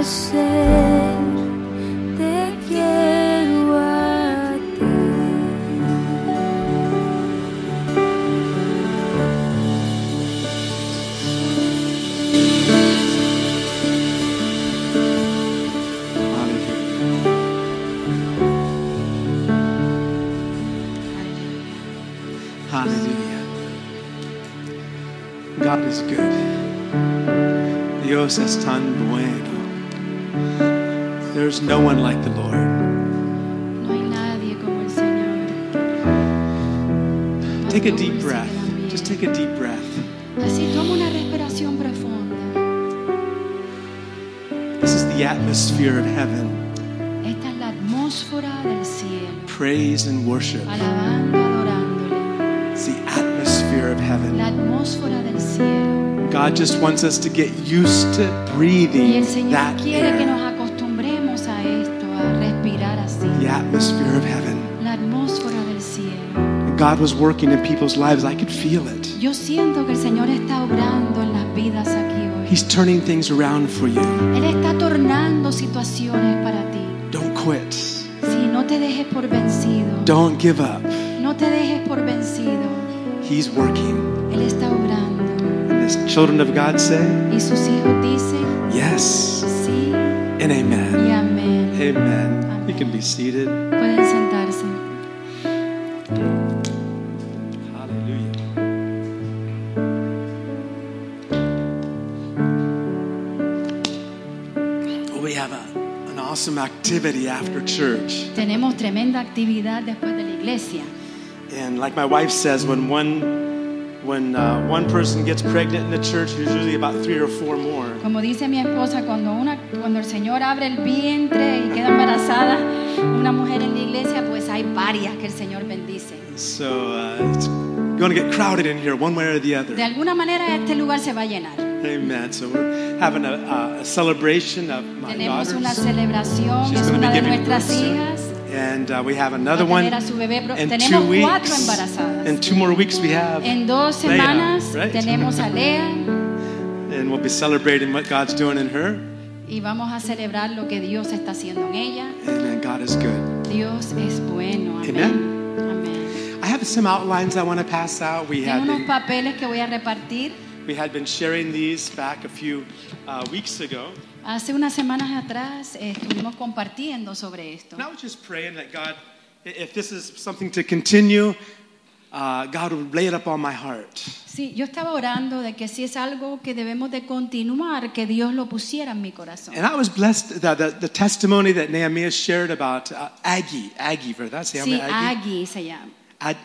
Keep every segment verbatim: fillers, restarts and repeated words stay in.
hacer, te quiero a ti. Hallelujah. God is good. Dios es tan bueno. There's no one like the Lord. No hay nadie como el Señor. Take a deep breath. Just take a deep breath. Así toma una respiración profunda. This is the atmosphere of heaven. Esta es la atmósfera del cielo. Praise and worship. Alabando, adorándole. It's the atmosphere of heaven. La atmósfera del cielo. God just wants us to get used to Y el breathing Señor that quiere que air. nos acostumbremos a esto, a respirar así. The atmosphere of heaven. La atmósfera del cielo. God was working in people's lives. I could feel it. Yo siento que el Señor está obrando en las vidas aquí hoy. He's turning things around for you. Él está tornando situaciones para ti. Don't quit. Si no te dejes por vencido, Don't give up. no te dejes por vencido. He's working. Él está obrando. And the children of God say, Y sus hijos dicen yes sí and y amen. amén. Amen. You can be seated. Pueden sentarse. Hallelujah. Well, we have a, an awesome activity after church. Tenemos tremenda actividad después de la iglesia. And like my wife says, when one when uh, one person gets pregnant in the church, there's usually about three or four more. Como dice mi esposa, cuando una cuando el Señor abre el vientre y queda embarazada una mujer en la iglesia, pues hay varias que el Señor bendice. So uh, it's going to get crowded in here one way or the other. De alguna manera este lugar se va a llenar. Amen. So we're having a, a, a celebration of my Tenemos daughters. una celebración, She's es gonna be una de giving nuestras birth soon. hijas. And uh, we have another Va a one tener a su bebé, pero in tenemos two cuatro weeks. embarazadas. In two more weeks we have En dos Leah, semanas right? tenemos a Lea And we'll be celebrating what God's doing in her. y vamos a celebrar lo que Dios está haciendo en ella. Amen. God is good. Dios es bueno. Amén. Amen. Amén. I have some outlines I want to pass out. We Tengo had unos been, papeles que voy a repartir. we had been sharing these back a few uh, weeks ago. Hace unas semanas atrás eh, estuvimos compartiendo sobre esto. And I was just praying that God, if this is something to continue, uh, God would lay it up on my heart. Sí, yo estaba orando de que si es algo que debemos de continuar, que Dios lo pusiera en mi corazón. And I was blessed that the, the testimony that Nehemiah shared about uh, Aggie, Aggie, ¿verdad? Se llama Sí, Aggie. Aggie se llama. Ag-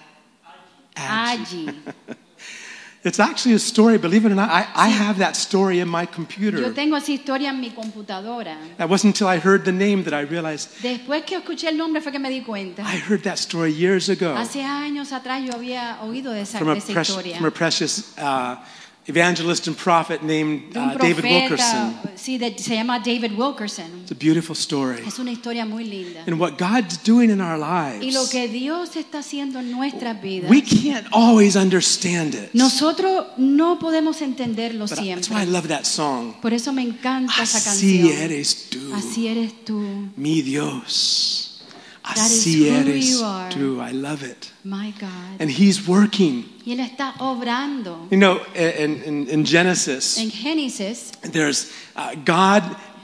Aggie. It's actually a story, believe it or not. I, I have that story in my Yo computer. tengo esa historia en mi computadora. It wasn't until I heard the name that I realized Después que escuché el nombre fue que me di cuenta. I heard that story years ago Hace años atrás yo había oído de esa, from a, de esa precious, historia. from a precious uh, evangelist and prophet named De un uh, David profeta, Wilkerson. sí, de- se llama David Wilkerson. It's a beautiful story. Es una historia muy linda. And what God's doing in our Y lo lives, que Dios está haciendo en nuestras vidas, we can't always understand it. nosotros no podemos entenderlo But I- that's siempre. why I love that song. Por eso me encanta esa Así canción. eres tú, Así eres tú, mi Dios. is Así who eres you are. tú. I love it. my God. And He's working. Y Él está obrando. You know, in, in, in Genesis, En Génesis, there's uh, God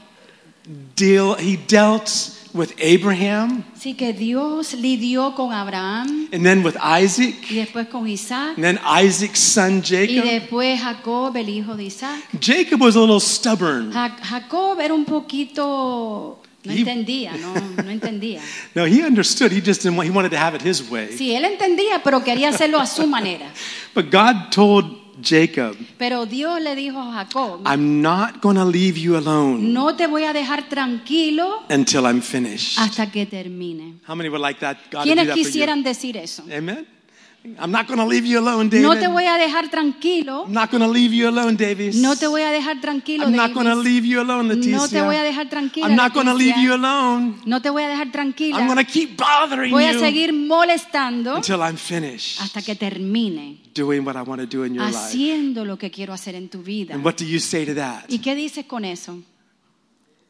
deal. He dealt with Abraham, sí que Dios lidió con Abraham and then with Isaac, y después con Isaac and then Isaac's son y Jacob. después Jacob, el hijo de Isaac. Jacob was a little stubborn. Ja- Jacob era un poquito, no He- entendía, no, no entendía. No, he understood. He just didn't want. He wanted to have it his way. Sí, él entendía, pero quería hacerlo a su manera. But God told Jacob, Pero Dios le dijo a Jacob, "I'm not going to leave you alone no te voy a dejar tranquilo until I'm finished." hasta que termine. How many would like that? God to do ¿Quiénes that for you? quisieran decir eso? Amen. I'm not going to leave you alone, David. No te voy a dejar tranquilo. I'm not going to leave you alone, Davis. No te voy a dejar tranquilo, I'm not going to Davis. leave you alone, Leticia. No te voy a dejar tranquila, I'm not going to Leticia. leave you alone. No te voy a dejar tranquila. I'm going to keep bothering Voy a you seguir molestando until I'm finished hasta que termine doing what I want to do in your life. haciendo lo que quiero hacer en tu vida. And what do you say to that? ¿Y qué dices con eso?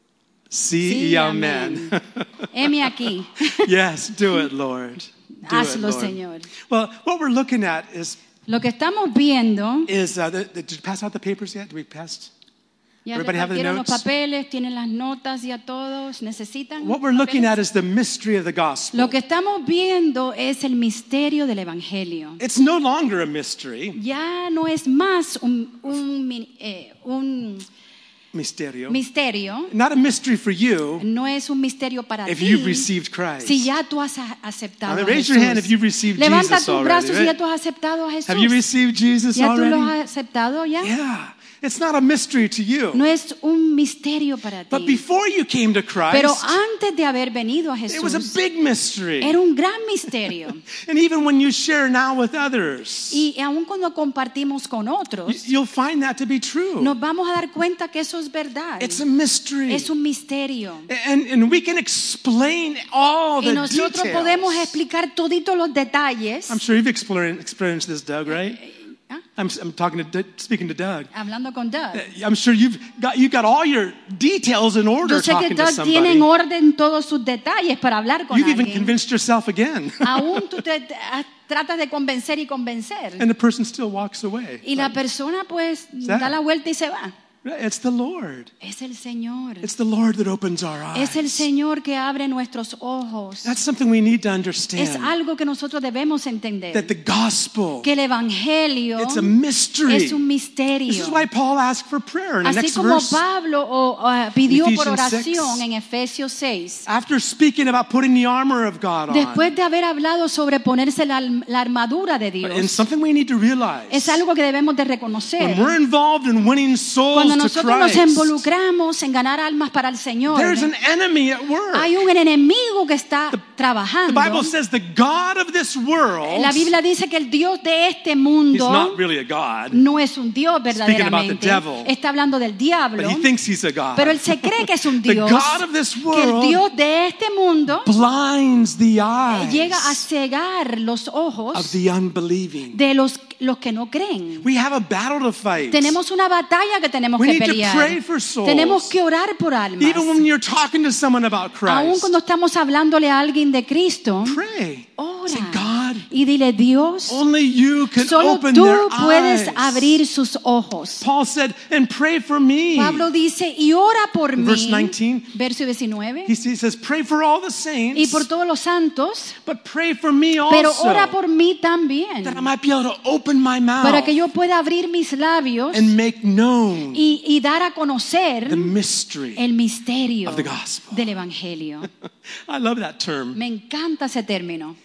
Sí, Sí, y amén. Heme aquí. Yes, do it, Lord. Do Hazlo, it, Lord. Señor. Well, what we're looking at is, Lo que estamos viendo, is uh, the, the, did you pass out the papers yet? Did we pass? ya Everybody have the repartieron los notes? papeles, tienen las notas ya todos, necesitan. What we're looking papeles? at is the mystery of the gospel. Lo que estamos viendo es el misterio del evangelio. It's no longer a mystery, Ya no es más un, un, mi- eh, un misterio. misterio, Not a mystery for you no es un misterio para if ti. you've received Christ. Si ya tú has a- aceptado Now, a raise Jesús. your hand if you've received Levanta Jesus tus already, brazos si right? ya tú has aceptado a Jesús. Have you received Jesus ¿Ya tú lo already? has aceptado ya? Yeah. It's not a mystery to you. No es un misterio para But ti. before you came to Pero Christ, antes de haber venido a it was a Jesús, big mystery. era un gran misterio. And even when you share now with others, Y aun cuando compartimos con otros, you'll find that to be true. nos vamos a dar cuenta que eso es verdad. It's a mystery. Es un misterio. And, and we can explain all Y the nosotros podemos details. explicar toditos los detalles. I'm sure you've experienced, experienced this, Doug, right? ¿Ah? I'm, I'm talking to, Doug- speaking to Doug. Hablando con Doug. I'm sure you've got, you got all your details in order Yo sé que talking to Doug tiene en somebody. orden todos sus detalles para hablar con You've even alguien. convinced yourself again. Aún tú te, te- ah, tratas de convencer y convencer. And the person still walks away. Y la persona pues that? da la vuelta y se va. It's the Lord. Es el Señor. It's the Lord that opens our Es el eyes. Señor que abre nuestros ojos. That's something we need to Es understand. algo que nosotros debemos That entender. the gospel, Que el evangelio it's a mystery. es un This is misterio. why Paul asked for prayer in the Así next como verse. Pablo o, ah, pidió por Ephesians oración six. en Efesios seis. After speaking about putting the armor of God on, Después de haber hablado sobre ponerse la, la armadura de and Dios, something we need to realize, es algo que debemos de when reconocer. we're involved in winning souls Cuando to nosotros nos Christ, involucramos en ganar almas para el Señor, there's an enemy at work. hay un enemigo que está The trabajando. Bible says the God of this world, La Biblia dice que el Dios de este he's mundo not really a God, no es un Dios Speaking about the verdaderamente. devil. Está hablando del diablo, but he thinks he's a God. pero él se cree que es un The Dios. God of this Que el world Dios de este mundo blinds the eyes llega a cegar los of ojos the unbelieving. de los, los que no creen. We have a battle to fight. Tenemos una batalla que tenemos We que need to pelear. pray for souls. Tenemos que orar por almas. Even when you're talking to someone about Aun Christ, cuando estamos hablándole a alguien de Cristo, pray. ora Say, God, y dile, Dios, only you can solo open tú their puedes eyes. abrir sus ojos. Paul said, and pray for me. Pablo dice, y ora por In mí, verse nineteen, verso diecinueve, He he says, pray for all the saints, y por todos los santos, but pray for me pero also, ora por mí también, that I might be able to open my mouth para que yo pueda abrir mis labios and make known y, y dar a conocer the mystery el misterio of the gospel. del Evangelio. I love that term. Me encanta ese término.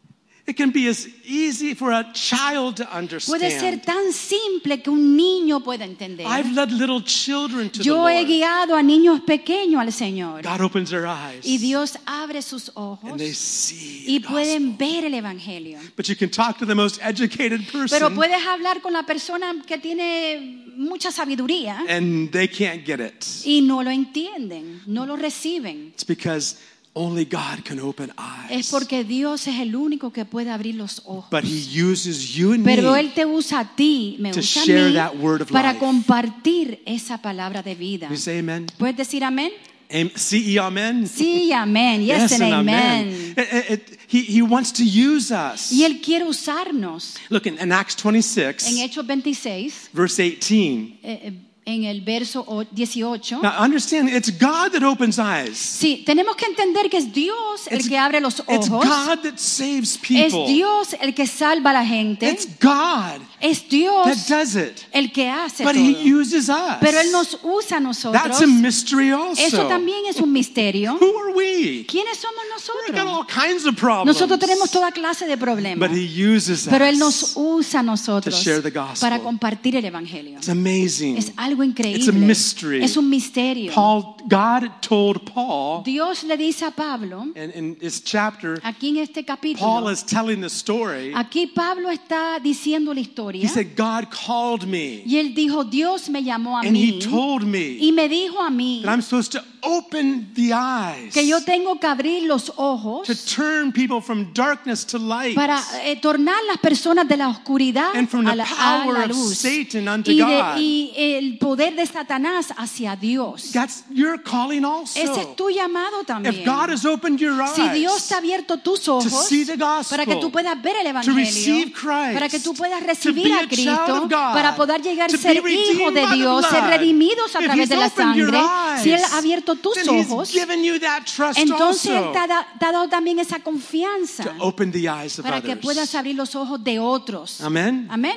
It can be as easy for a child to Puede ser understand. tan simple que un niño pueda entender. I've led little children to the Yo he Lord. guiado a niños pequeños al Señor God opens their eyes y Dios abre sus ojos and they see y the pueden gospel. ver el Evangelio. But you can talk to the most educated Pero person puedes hablar con la persona que tiene mucha sabiduría and they can't get it. y no lo entienden, no lo reciben. It's because only God can open Es eyes. porque Dios es el único que puede abrir los ojos. But He uses you and Pero me Él te usa a ti, me to usa a share mí that word of para life. compartir esa palabra de vida. You say amen? ¿Puedes decir amén? Am- C E amen? Sí, amén. Yes, and and amen. It- it- it- he, he wants to use us. Y Él quiere usarnos. Look, in, in Acts twenty-six, En Hechos veintiséis, verse eighteen. eh, eh, en el verso o- dieciocho, Now understand, it's God that opens eyes. sí, tenemos que entender que es Dios el It's- que abre los It's ojos. God that saves Es people. Dios el que salva a la gente. It's God Es that Dios does it. el que hace But He todo. uses us. Pero Él nos usa a nosotros. That's a mystery also. Eso también es un misterio. Who are we? ¿Quiénes somos We've got all nosotros? kinds of problems. Nosotros tenemos toda clase de problemas. But He uses Pero Él us. nos usa a nosotros to share the gospel. para compartir el Evangelio. It's amazing. Es algo increíble. It's a mystery. Es un misterio. Paul, God told Paul, Dios le dice a Pablo, and in this chapter, aquí en este Paul capítulo, is telling the story. aquí Pablo está diciendo la historia. He said, God called me, Y él dijo, Dió me llamó a and He mí told me y me dijo a mí that I'm supposed to open the eyes. Que yo tengo que abrir los ojos To turn people from darkness to light. para eh, tornar las personas de la oscuridad And from a the la, a power la of luz Satan unto y, de- God. y el poder de Satanás hacia Dios. That's your calling also. Ese es tu llamado también. If God has opened your eyes Si Dios te ha abierto tus ojos to see the gospel, para que tú puedas ver el to Evangelio, receive Christ, para que tú puedas to recibir be a a child Cristo, of God, para poder llegar a to ser be redeemed hijo de by the Dios, ser blood, redimidos a if través He's de la opened your sangre, si Él ha eyes, abierto tus then He's ojos, given you that trust entonces Él also te ha, da- te ha dado también esa confianza to open the eyes of para que others. puedas abrir los ojos de otros. Amen? Amén.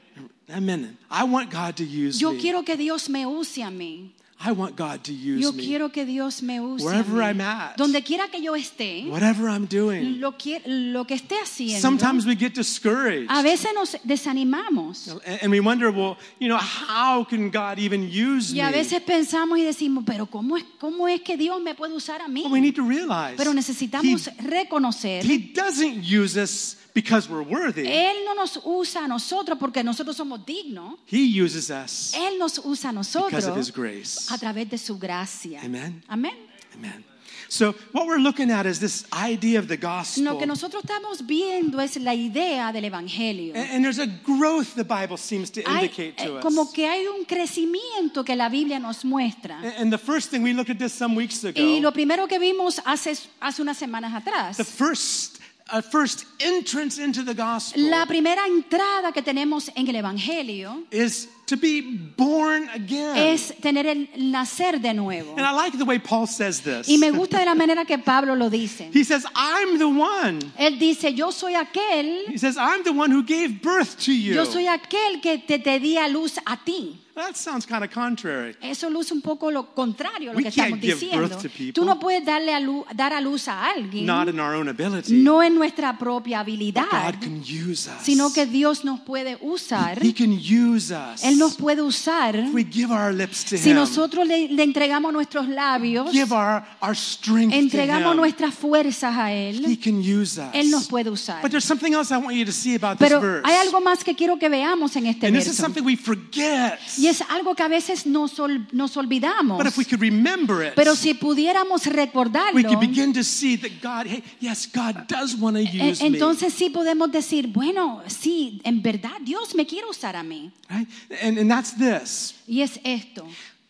Amen. I want God to use Yo me. quiero que Dios me use a mí. I want God to use Yo me. quiero que Dios me use a Wherever mí. I'm at. Donde quiera que yo esté, Whatever I'm doing. lo, que, lo que esté haciendo, Sometimes we get discouraged. a veces nos desanimamos. And and we wonder, well, you know, how can God even use Y a me? veces pensamos y decimos, pero ¿cómo es, cómo es que Dios me puede usar a mí? Well, we need to realize Pero necesitamos he, reconocer, he doesn't use us because we're worthy. Él no nos usa a nosotros porque nosotros somos dignos. He uses us Él nos usa a because of His nosotros grace. a través de su gracia. Amen. Amén. Amen. So what we're looking at is this idea of the Lo gospel. que nosotros estamos viendo es la idea del Evangelio. And, and there's a growth the Bible seems to Hay, indicate eh, to us. como que hay un crecimiento que la Biblia nos muestra. And, and the first thing we looked at this some weeks ago. Y lo primero que vimos hace, hace unas semanas The atrás, first, uh, first entrance into the gospel la primera entrada que tenemos en el Evangelio is to be born again. es tener el nacer de nuevo. And I like the way Paul says this. Y me gusta de la manera que Pablo lo dice. He says, I'm the one. Él dice, yo soy aquel, He says, I'm the one who gave birth to you. yo soy aquel que te, te di a luz a ti. That sounds kind of contrary. Eso luce un poco lo contrario a lo We que estamos can't give diciendo. birth to people. Tú no puedes darle a luz, dar a luz a alguien, Not in our own ability. no en nuestra propia But habilidad, God can use us. sino que Dios nos puede usar. He can use us. Él nos puede usar If we give our lips to si Him. nosotros le, le entregamos nuestros labios, Give our, our strength entregamos to Him. nuestras fuerzas a He Él, can use us. Él nos puede usar. But there's something else I want you to see about this Pero verse. hay algo más que quiero que veamos en este And this is verso. something we forget. Y es algo que a veces nos, ol- nos olvidamos. But if we could remember it, Pero si pudiéramos recordarlo, we could begin to see that God, hey, yes, God does want to e- use me. entonces sí podemos decir, bueno, sí, en verdad Dios me quiere usar a mí. Right? And, and that's this. Y es esto.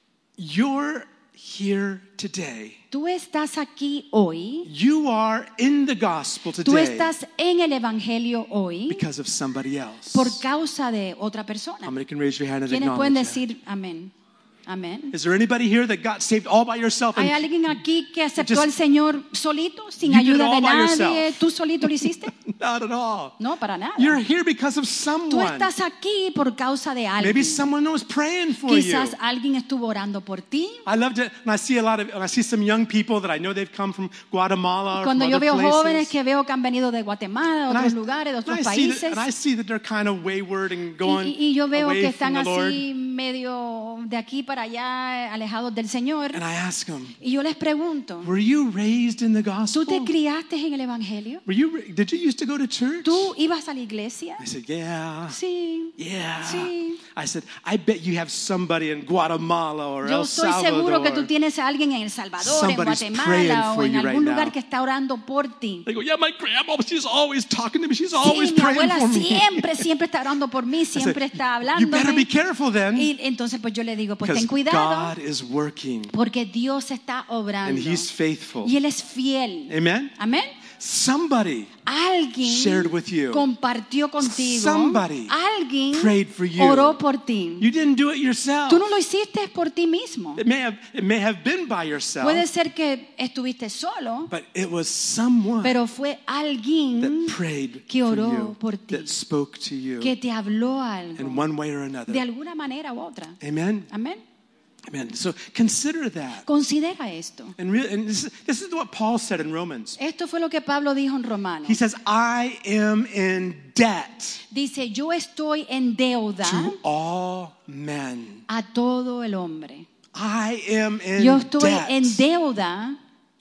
You're here today. Tú estás aquí hoy, You are in the gospel tú today estás en el Evangelio hoy because of somebody else. por causa de otra persona. How many can raise your hand and ¿Quiénes pueden acknowledge that? decir amén? Amén. Is there anybody here that got saved all by yourself? ¿Hay And alguien aquí que aceptó Just- al Señor solito, sin You did it ayuda de all by nadie? yourself. ¿Tú solito lo hiciste? not at all. No, para nada. You're here because of Tú someone. estás aquí por causa de alguien. Maybe someone was praying for Quizás you. alguien estuvo orando por ti. I love to, when I see a lot of, when I see some young people that I know they've come from Guatemala or Cuando from yo other veo places. jóvenes que veo que han venido de Guatemala, de And I- otros lugares, de and otros I see that- países, and I see that they're kind of wayward and y, going y- y yo veo away que están from the Lord. así medio de aquí para allá, alejados del Señor. And I ask them, Y yo les pregunto, were you raised in the ¿tú gospel? te criaste en el Evangelio? Were you, ra- did you used to go to church? ¿Tú ibas a la iglesia? I said, yeah. Sí. Yeah. Sí. I said, I bet you have somebody in Guatemala or Yo El estoy seguro que tú Salvador. tienes a alguien en El Salvador, en Somebody's praying Guatemala o for en you algún right lugar now. que está orando por ti. They go, yeah, my grandma, she's always talking to me. She's always Sí, mi praying abuela for me. siempre, siempre está orando por mí, I said, siempre está you better be hablándome. careful then, Y entonces pues yo le digo, pues because ten cuidado, God is working porque Dios está obrando and He's faithful. y Él es fiel. Amen? Amén. Somebody Alguien shared with you. compartió contigo. Somebody Alguien prayed for you. oró por ti. You didn't do it yourself. Tú no lo hiciste por ti mismo. It may have, it may have been by yourself, Puede ser que estuviste solo, but it was someone pero fue alguien that prayed que for oró you, por ti, that spoke to you que te habló in algo, one way or another. de alguna manera u otra. Amen? Amén. Amen. So consider that. Considera esto. And, real, and this, is- this is what Paul said in Romans. Esto fue lo que Pablo dijo en Romanos. He says, I am in debt Dice, yo estoy en deuda to all men. a todo el hombre. I am in Yo estoy debt en deuda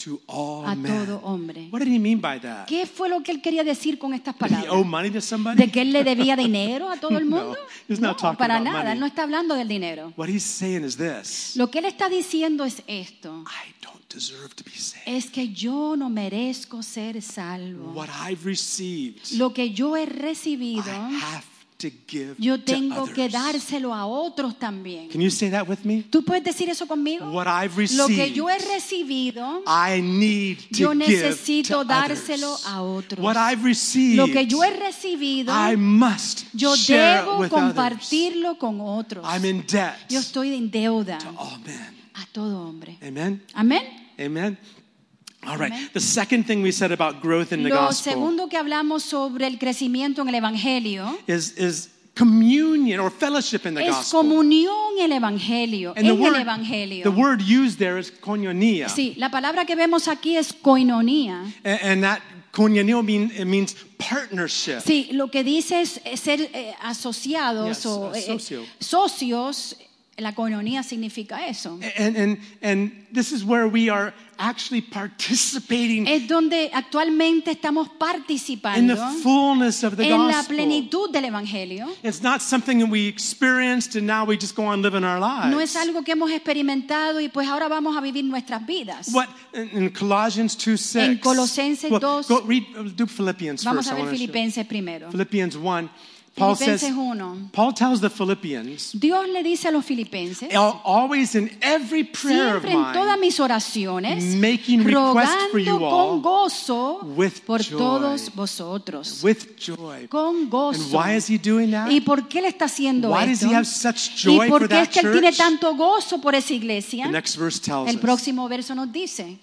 to all a men. todo hombre. What did he mean by that? ¿Qué fue lo que él quería decir con estas Did he owe palabras? money to somebody? ¿De que él le debía dinero a todo el No, mundo? he's not No, talking para about nada. money. Él no está hablando del dinero. What he's saying is this. Lo que él está diciendo es esto. I don't deserve to be saved. Es que yo no merezco ser salvo. What I've received, Lo que yo he I recibido, have to give yo to tengo que others. dárselo a otros también. Can you say that with me? ¿Tú puedes decir eso conmigo? What I've Lo que received, yo he recibido, I need yo to give necesito to dárselo others. a otros. What I've received, Lo que yo he recibido, I must yo share it debo with others. compartirlo con otros. I'm in debt Yo estoy en deuda to all men. a todo hombre. Amen? Amén. Amen? All right. Amen. The second thing we said about growth in the Lo gospel segundo que hablamos sobre el crecimiento en el evangelio is, is communion or fellowship in the es gospel. comunión en el evangelio, And the en word, el evangelio. the word used there is koinonia. Sí, la palabra que vemos aquí es koinonía. And, and that koinonia mean, it means partnership. Sí, lo que dice es eh, ser eh, asociados Yes, o uh, eh, socio. socios. La koinonía significa eso. And, and, and this is where we are actually participating Es donde actualmente estamos in participando the fullness of the en la gospel. plenitud del evangelio. It's not something that we experienced and now we just go on living our lives. No es algo que hemos experimentado y pues ahora vamos a vivir nuestras vidas. What in, in Colossians two six. En Colosenses well, dos- go read do Philippians Vamos first. a I ver wanna show- Filipenses primero. Philippians one. Paul says Filipenses uno. Paul tells the Philippians Dios le dice a los filipenses, al- always in every prayer of siempre en todas mine mis oraciones, making request for you rogando all con gozo with por joy. todos vosotros. with joy. Con And gozo. why is he doing that? ¿Y por qué le está haciendo Why does esto? he have such ¿Y joy por for qué es that que él tiene church? tanto gozo por esa iglesia? The next verse tells El us próximo verso nos dice,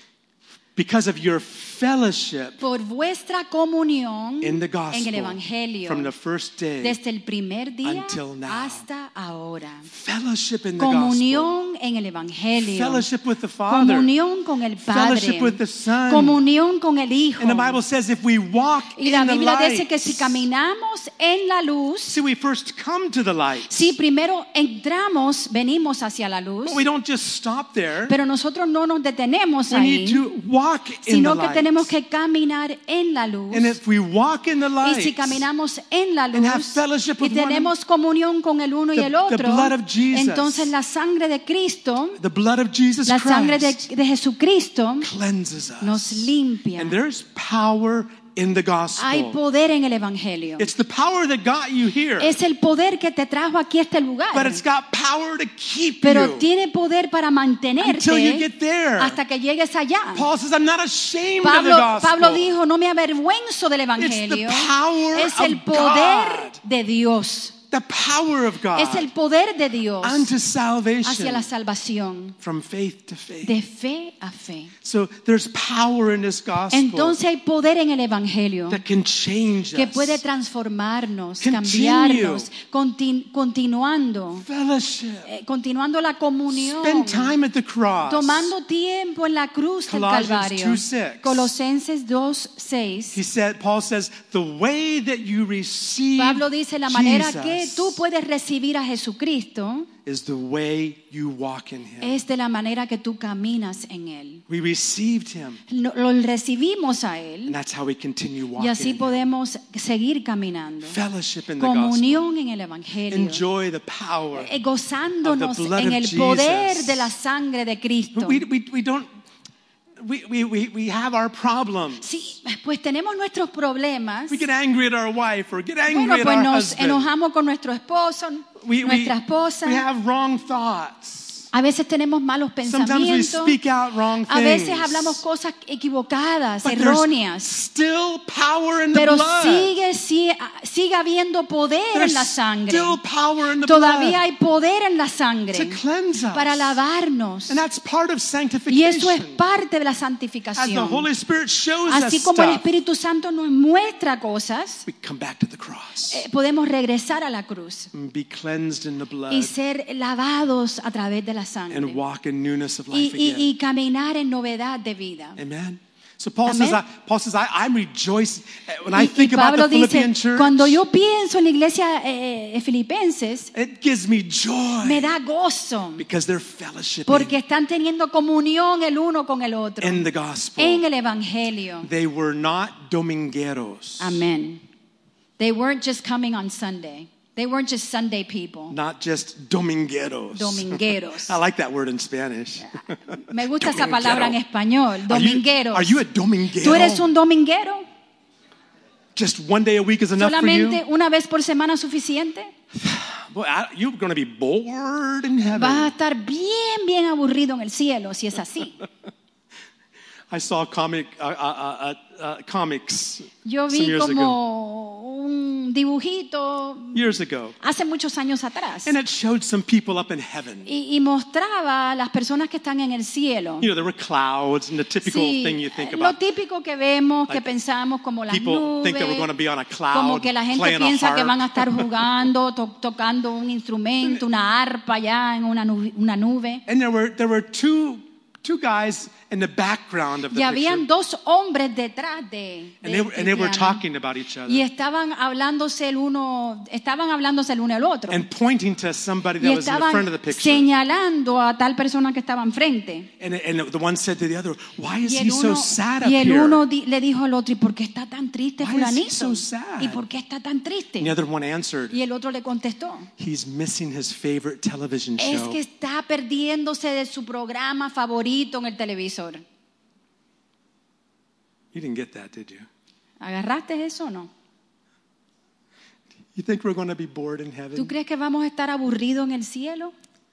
because of your fellowship por vuestra comunión in the en el gospel evangelio, from the first day desde el primer día until now. hasta ahora. fellowship in the gospel, Comunión en el evangelio. fellowship with the Father, Comunión con el Padre. fellowship with the Son. Comunión con el Hijo. And the Bible says if we walk Y la in the Biblia light, dice que si caminamos en la luz, see, we first come to the light, si primero entramos, venimos hacia la luz, but we don't just stop there. pero nosotros no nos detenemos We need ahí, to walk in the sino que light. tenemos que caminar en la luz. And if we walk in the Y light, si caminamos en la and have luz fellowship y with one tenemos comunión con el uno y the- el the otro, blood of Jesus, entonces la sangre de Cristo, the blood of Jesus la sangre de, Christ de Jesucristo cleanses us. nos limpia. And there's power in the gospel. Hay poder en el Evangelio. It's the power that got you here, Es el poder que te trajo aquí a este lugar. but it's got power to keep Pero you tiene poder para until you mantenerte get there. hasta que llegues allá. Paul says, I'm not ashamed of the Pablo, gospel. Pablo dijo, no me avergüenzo del It's the Evangelio. power Es el of poder God. de Dios. The power of God Es el poder de Dios unto hacia salvation la salvación. from faith to faith. De fe a fe. So there's power in this gospel Entonces hay poder en el Evangelio that can change que us. puede transformarnos, Continue. cambiarnos, contin- continuando, Fellowship. eh, continuando la comunión, Spend time at the cross. tomando tiempo en la cruz del Colossians Calvario. two six. Colosenses dos seis. He said, Paul says, the way that you receive Pablo dice la manera Jesus que tú puedes recibir a Jesucristo is the way you walk in Him. es de la manera que tú caminas en él. We received Him, Lo, lo recibimos a and él that's how we continue y walking. así in Him. podemos seguir caminando. Fellowship in the gospel. Comunión en el Evangelio. Enjoy the power. Eh, Gozándonos of the blood en of el Jesus. poder de la sangre de Cristo. We, we, we don't, we, we, we, we have our problems. Sí, pues tenemos nuestros problemas. We get angry at our wife or get angry Bueno, at pues our nos husband. enojamos con nuestro esposo, We, we, nuestra esposa. we have wrong thoughts. A veces tenemos malos Sometimes we pensamientos. speak out wrong A veces things. hablamos cosas equivocadas, But there's erróneas. still power in the Pero blood. sigue, sigue, sigue habiendo poder There's en la sangre. still power in the Todavía blood hay poder en la to sangre cleanse us. para lavarnos. And that's part of Y sanctification. eso es parte de la As the santificación. Holy Spirit shows Así us como el stuff, Espíritu Santo nos muestra cosas, we come back to the cross eh, podemos regresar a la cruz and be cleansed in the blood y ser lavados a través de la and sangre walk in newness of y, life y- again. y caminar en novedad de vida. Amen. So Paul Amén. says, I, Paul says, I, I'm rejoicing when I Y, y think about Pablo the dice, Philippian church. cuando yo pienso en la iglesia eh, filipenses, It gives me joy me da gozo because they're fellowshipping porque están teniendo comunión el uno con el otro in the gospel. en el evangelio. They were not domingueros, Amen. They weren't just coming on Sunday. They weren't just Sunday people. not just domingueros. Domingueros. I like that word in Spanish. Me gusta esa Dominguero. palabra en español. Are you, Domingueros. are you a dominguero? ¿Tú eres un dominguero? Just one day a week is enough for ¿Solamente you? una vez por semana suficiente? Boy, I, you're going to be bored in heaven. Vas a estar bien, bien aburrido en el cielo si es así. I saw comic, uh, uh, uh, uh, comics Yo some vi years ago. como un dibujito Years ago. hace muchos años atrás And it showed some people up in heaven. y, y mostraba a las personas que están en el cielo. You know, there were clouds and the typical Sí, thing you think lo about. típico que vemos, que Like, pensamos como las people think that we're going to nubes, be on a cloud, como que la gente playing a piensa que harp. van a estar jugando, to- tocando un instrumento, una arpa ya en una nube. Una nube. And there were there were two two guys in the background of the Y habían picture. dos hombres detrás de, And de- they, were- and they del were piano. talking about each other Y estaban hablándose el uno, estaban hablándose el uno al otro. and pointing to somebody Y that was in the front estaban of the picture. señalando a tal persona que estaba enfrente. And, and the one said to the other, "Why is Y he el so uno, sad up y el here?" uno di- le dijo al otro, ¿y por qué está tan triste Why is he fulanito? so sad? ¿Y por qué está tan triste? And the other one answered, Y el otro le contestó, "He's missing his favorite television es show." que está perdiéndose de su programa favorito en el televisor. You didn't get that, did you? ¿Agarraste eso o no? You think we're going to be bored in ¿Tú heaven? crees que vamos a estar aburridos en el cielo?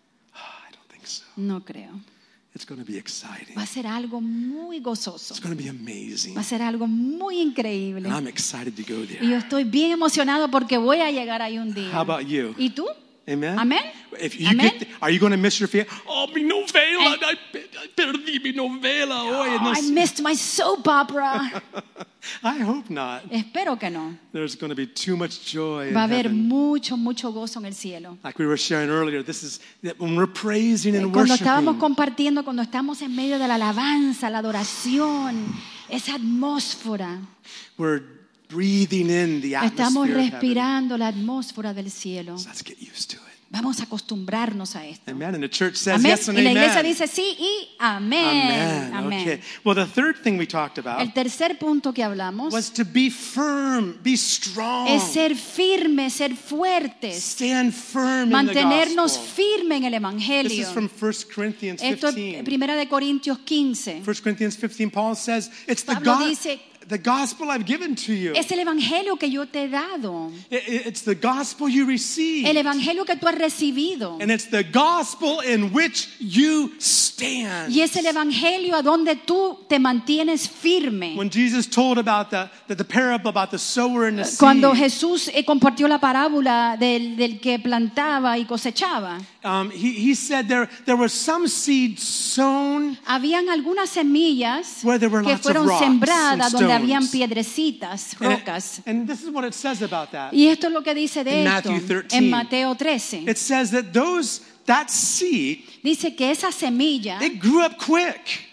I don't think so. No creo. It's going to be exciting. Va a ser algo muy gozoso. It's going to be amazing. Va a ser algo muy increíble. And I'm excited to go Y there. yo estoy bien emocionado porque voy a llegar ahí un día. How about you? ¿Y tú? Amen. Amén. If you Amén. get, are you going to miss your family? Oh, mi novela! And- I, pe- I perdí mi novela hoy. Oh, No I sé. missed my soap opera. I hope not. Espero que no. There's going to be too much joy in Va a haber heaven. mucho, mucho gozo en el cielo. Like we were sharing earlier, this is that when we're praising and Cuando estábamos worshiping, compartiendo, cuando estamos en medio de la alabanza, la adoración, esa atmósfera, we're breathing in the estamos atmosphere of heaven. respirando la atmósfera del cielo. So let's get used to it. Vamos a acostumbrarnos a esto. Amen. And the church says Amén. yes and Y la amen. iglesia dice sí y amén. Amen. Amén. Okay. Well, the third thing we talked about El tercer punto que hablamos was to be firm, be strong, es ser firmes, ser fuertes, stand firm mantenernos in the gospel. firmes en el This Evangelio. is from First Corinthians Esto es fifteen. Primera de Corintios quince. First Corinthians fifteen, Paul says, it's the, Pablo go- dice, the gospel I've given to you. es el Evangelio que yo te he dado, It- it- It's the gospel you received. el Evangelio que tú has recibido. And it's the gospel in which you stand. Y es el Evangelio a donde tú te mantienes firme. When Jesus told about the, the, the parable about the sower and the seed, Cuando Jesús eh, compartió la parábola del, del que plantaba y cosechaba, um, he, he said there, there were some seeds sown habían algunas semillas Where there were que lots of fueron rocks sembradas and donde stones. habían piedrecitas, and, it- rocas. and this is what it says about that. Y esto es lo que dice de In esto Matthew thirteen. en Mateo trece. It says that those that seed, Dice que esa semilla it grew up quick.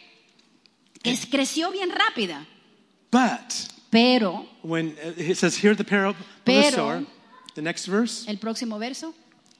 es, creció bien rápida, But pero, when uh, it says here the parable of the Pero- sower, the next verse, el próximo verso,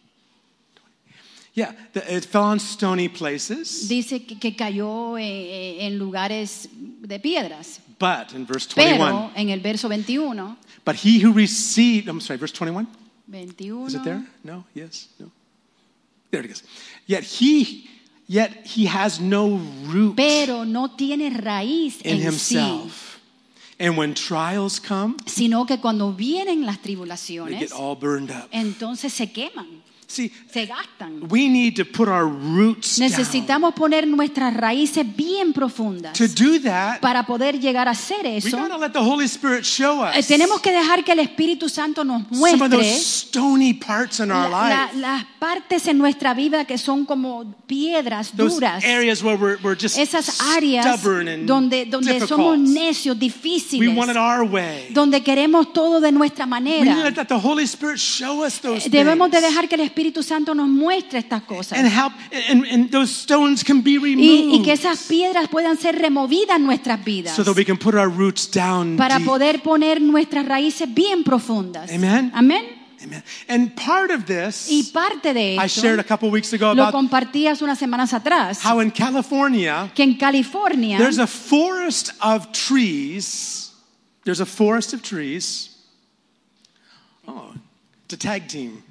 yeah, the, it fell on stony places. dice que, que cayó eh, eh, en lugares de piedras. But in verse twenty-one, Pero en el verso veintiuno, but he who received, I'm sorry, verse twenty-one. veintiuno, Is it there? No? Yes? No? There it is. Yet he, yet he has no root pero no tiene raíz in en sí, himself. And when trials come, sino que cuando vienen las they tribulaciones, get all burned up. entonces se queman, See, se gastan. we need to put our roots down. Necesitamos poner nuestras raíces bien profundas. To do that, Para poder llegar a hacer we eso, got to let the Holy Spirit show eh, us tenemos que dejar que el Espíritu Santo nos some of those muestre stony parts in our la- la- life. las partes en nuestra vida que son como piedras Those duras. areas where we're, we're just Esas áreas stubborn and donde, donde difficult. somos necios, We difíciles, want it our way. donde queremos todo de nuestra We need manera. to let the Holy Spirit show us those Debemos de things. dejar que el Espíritu Santo nos muestre estas cosas. and help, and, and those stones can be Y, removed y que esas piedras puedan ser removidas en nuestras vidas. so that we can put our roots down Para deep. poder poner nuestras raíces bien profundas. Amen. Amén. Amen. And part of this, Y parte de I esto, shared a couple weeks ago lo about compartí hace unas semanas atrás, how in California, que en California there's a forest of trees. There's a forest of trees. Oh, it's a tag team.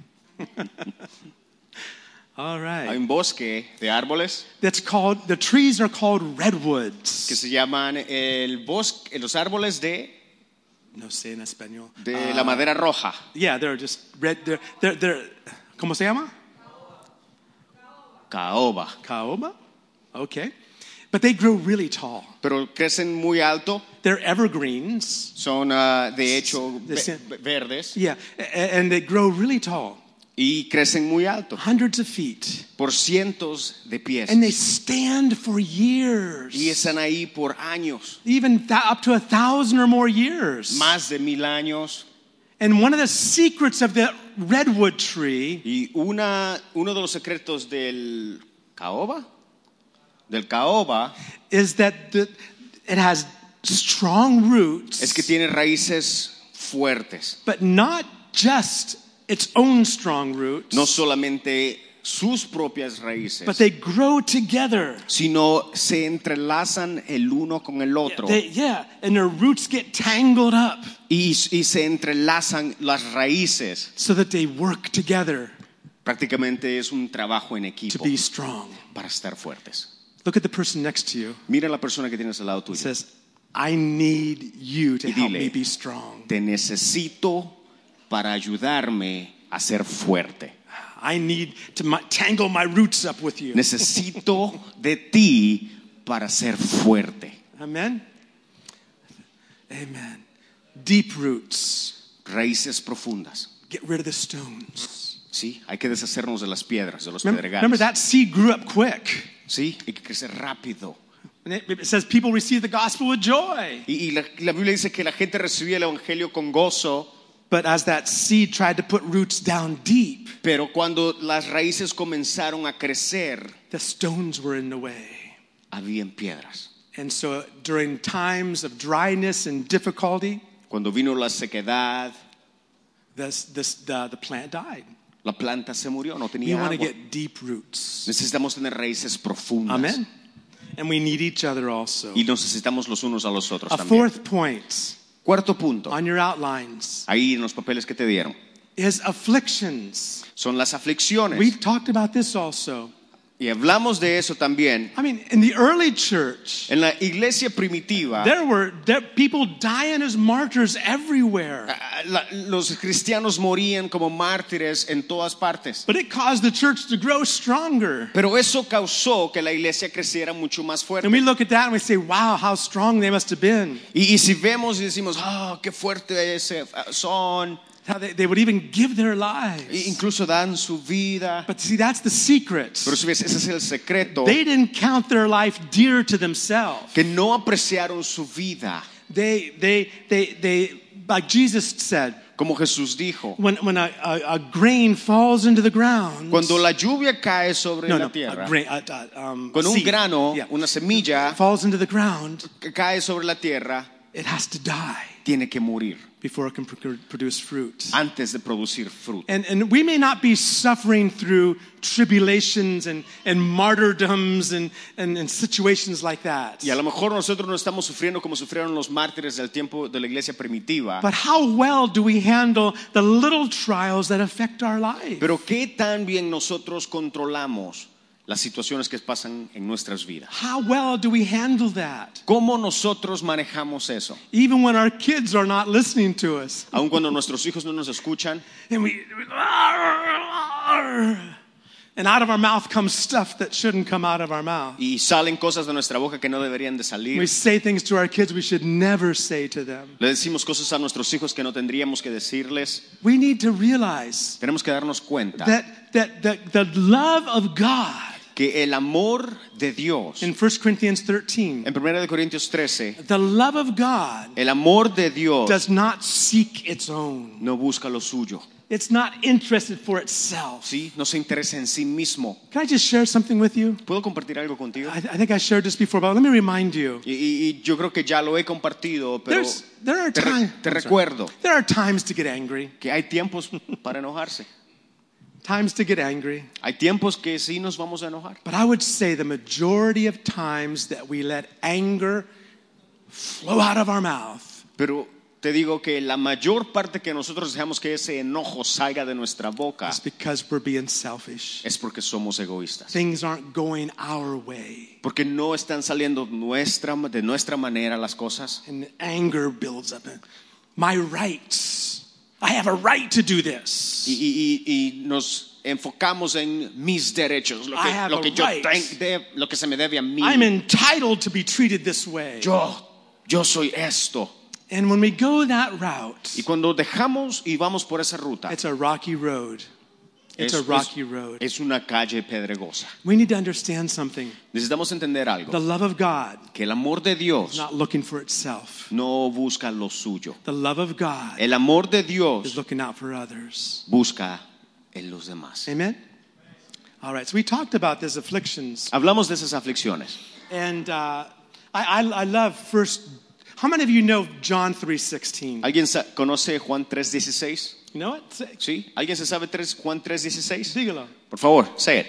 All Hay right. un bosque de árboles That's called, the trees are called que redwoods. se llaman el bosque, los árboles de, No sé en español. de Uh, la madera roja. Yeah, they're just red. They're, they're, they're, ¿cómo se llama? Caoba. Caoba? Okay. But they grow really tall. Pero crecen muy alto, They're evergreens. son uh, de hecho De se- ve- verdes Yeah, a- and they grow really tall, y crecen muy alto, hundreds of feet. por cientos de pies. And they stand for years. Y están ahí por años, Even th- up to a thousand or more years. más de mil años. And one of the secrets of the redwood tree Y una, uno de los secretos del caoba, del caoba, is that the, it has strong roots, es que tiene raíces fuertes. but not just its own strong roots, No solamente sus propias raíces, but they grow together. sino se entrelazan el uno con el otro. They, yeah, and their roots get tangled up Y, y se entrelazan las raíces. so that they work together Prácticamente es un trabajo en to equipo be strong. para estar fuertes. Look at the person next to you. Mira a la persona que tienes al lado It tuyo. says, I need you to Y help dile, me be strong. Te necesito para ayudarme a ser fuerte. I need to my, tangle my roots up with you. Necesito de ti para ser fuerte. Amen. Amen. Deep roots. Raíces profundas. Get rid of the stones. Sí, hay que deshacernos de las piedras, de los Remember, remember pedregales. that seed grew up quick. Sí, hay que crecer rápido. And it, it says people receive the gospel with joy. Y, y la, la Biblia dice que la gente recibía el evangelio con gozo, But as that seed tried to put roots down deep, pero cuando las raíces comenzaron a crecer, the stones were in the way. habían piedras. And so during times of dryness and difficulty, Cuando vino la sequedad, this, this, the, the plant died. la planta se murió, no We tenía want to agua. get deep roots. Necesitamos tener raíces profundas. Amen. And we need each other also. Y nos necesitamos los unos a los otros A también. fourth point Cuarto punto, on your outlines ahí en los papeles que te dieron, is afflictions. son las aflicciones. We've talked about this also. Y hablamos de eso también. I mean, in the early church, En la iglesia primitiva, there were there, people dying as martyrs everywhere. ah, la- los cristianos morían como mártires en todas partes. But it caused the church to grow stronger. Pero eso causó que la iglesia creciera mucho más fuerte. And we look at that and we say, wow, how strong they must have been. Y, y si vemos y decimos, ah, qué fuertes son, How they, they would even give their e lives. incluso dan su vida. But see, that's the secret. Pero si ves, ese es el secreto, They didn't count their life dear to themselves. que no apreciaron su vida. They, they, they, they, like Jesus said, Como Jesús dijo, when, when a, a, a grain falls into the ground, cuando la lluvia cae sobre no, la no, tierra, a grain, a, a, um, cuando un seed, grano, yeah, una semilla falls into the ground, que cae sobre la tierra, it has to die tiene que morir before it can pr- produce fruit. antes de producir fruto. And, and we may not be suffering through tribulations and, and martyrdoms and, and, and situations like that. Y a lo mejor nosotros no estamos sufriendo como sufrieron los mártires del tiempo de la iglesia primitiva. But how well do we handle the little trials that affect our life? Pero qué tan bien nosotros controlamos las situaciones que pasan en nuestras vidas. How well do we handle that? ¿Cómo nosotros manejamos eso? Even when our kids are not listening to us. Aun cuando nuestros hijos no nos escuchan And we and out of our mouth comes stuff that shouldn't come out of our mouth. y salen cosas de nuestra boca que no deberían de We salir. say things to our kids we should never say to them. Le decimos cosas a nuestros hijos que no tendríamos que decirles. We need to realize Tenemos que darnos cuenta that that the, the love of God que el amor de Dios, in First Corinthians thirteen, en primera de Corintios trece, the love of God el amor de Dios does not seek its own. no busca lo suyo. It's not interested for itself. Sí, no se interesa en sí mismo. Can I just share something with you? ¿Puedo compartir algo contigo? I, I think I shared this before, but let me remind you. Y, y, y yo creo que ya lo he compartido, pero There's, there are te, re- times. te recuerdo There are times to get angry. que hay tiempos para enojarse. Times to get angry. Hay tiempos que sí nos vamos a enojar. But I would say the majority of times that we let anger flow out of our mouth, Pero te digo que la mayor parte que nosotros dejamos que ese enojo salga de nuestra boca it's because we're being selfish. es porque somos egoístas. Things aren't going our way. Porque no están saliendo nuestra, de nuestra manera las cosas. And anger builds up. My rights. I have a right to do this. Y, y, y, y nos enfocamos en mis derechos, lo I que, have lo a que yo right. ten- de- lo que se me debe a mí. I'm entitled to be treated this way. Yo, yo soy esto. And when we go that route, Y cuando dejamos y vamos por esa ruta, it's a rocky road. It's es, a es- rocky road. es una calle pedregosa. We need to understand something. Necesitamos entender algo, The love of God que el amor de is Dios not looking for itself. no busca lo suyo. The love of God El amor de is Dios looking out for others. busca en los demás. Amen? All right, so we talked about these afflictions. Hablamos de esas aflicciones. And uh, I, I, I love first. How many of you know John three sixteen? ¿Alguien sa- conoce Juan tres dieciséis? You know it? Say- ¿Sí? ¿Alguien se sabe tres- Juan tres dieciséis? Dígalo. Por favor, say it.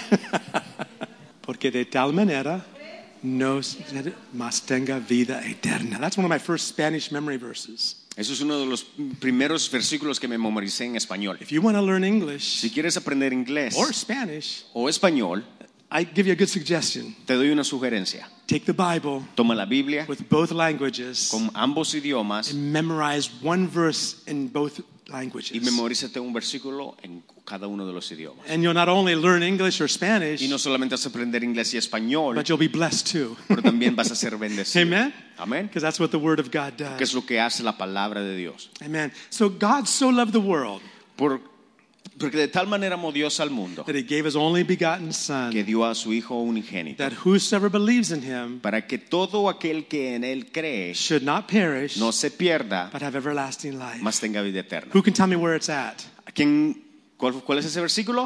Porque de tal manera nos mas tenga vida eterna. That's one of my first Spanish memory verses. Eso es uno de los primeros versículos que me memoricé en español. If you want to learn English Si quieres aprender inglés or Spanish, o español, I give you a good suggestion. te doy una sugerencia. Take the Bible Toma la Biblia with both languages con ambos idiomas and memorize one verse in both y languages. memorízate un versículo en cada uno de los idiomas. And you'll not only learn English or Spanish, Y no solamente vas a aprender inglés y español, but you'll be blessed too. pero también vas a ser bendecido. Amen? Amén. Because that's what the Word of God Que does. es lo que hace la palabra de Dios. Amen. So God so loved the world Por, porque de tal manera amó Dios al mundo that He gave His only begotten que Son, dio a su Hijo unigénito that whosoever believes in Him para que todo aquel que en él cree should not perish, no se pierda, but have everlasting life. mas tenga vida eterna. Who can tell me where it's at? ¿A quién, cuál, cuál es ese versículo?